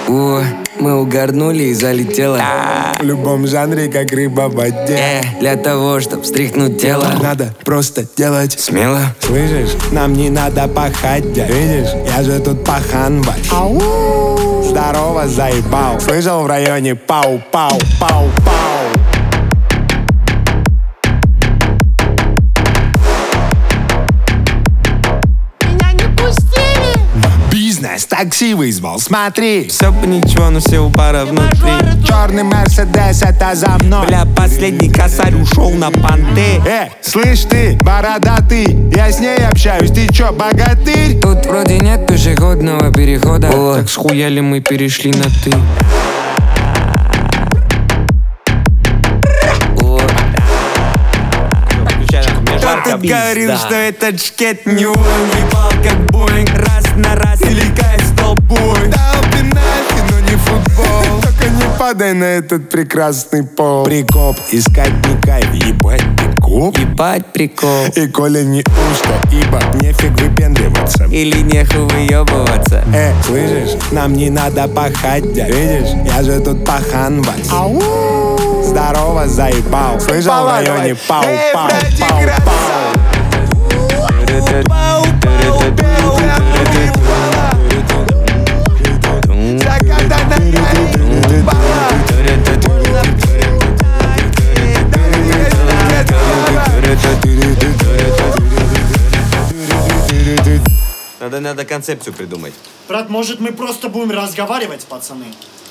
О, мы угорнули и залетело. В любом жанре, как рыба в воде. Для того, чтоб встряхнуть тело, надо просто делать смело. Слышишь, нам не надо пахать, дядь. Видишь, я же тут пахан ваш. Здорово, заебал. Слышал в районе пау-пау-пау-пау. Бизнес, такси вызвал, смотри. Все бы ничего, но все у пара внутри. Черный Мерседес, это за мной. Бля, последний косарь ушел на понты. Слышь ты, бородатый, я с ней общаюсь, ты чё, богатырь? Тут вроде нет пешеходного перехода. Так схуяли мы перешли на ты. Кто-то говорил, что этот шкет не уебал, как Боинг. Раз на раз или кайф с толпой. Дал пенальти, но не футбол. Только не падай на этот прекрасный пол. Прикоп, искать не кайф, ебать прикоп. Ебать прикол. И коли не ушко, ибо нефиг выпендриваться. Или нехуй выебываться. Слышишь, нам не надо пахать, дядь. Видишь, я же тут пахан ваш. Здорово, заебал. Слышал в районе пау-пау-пау-пау. Надо концепцию придумать. Брат, может мы просто будем разговаривать, пацаны?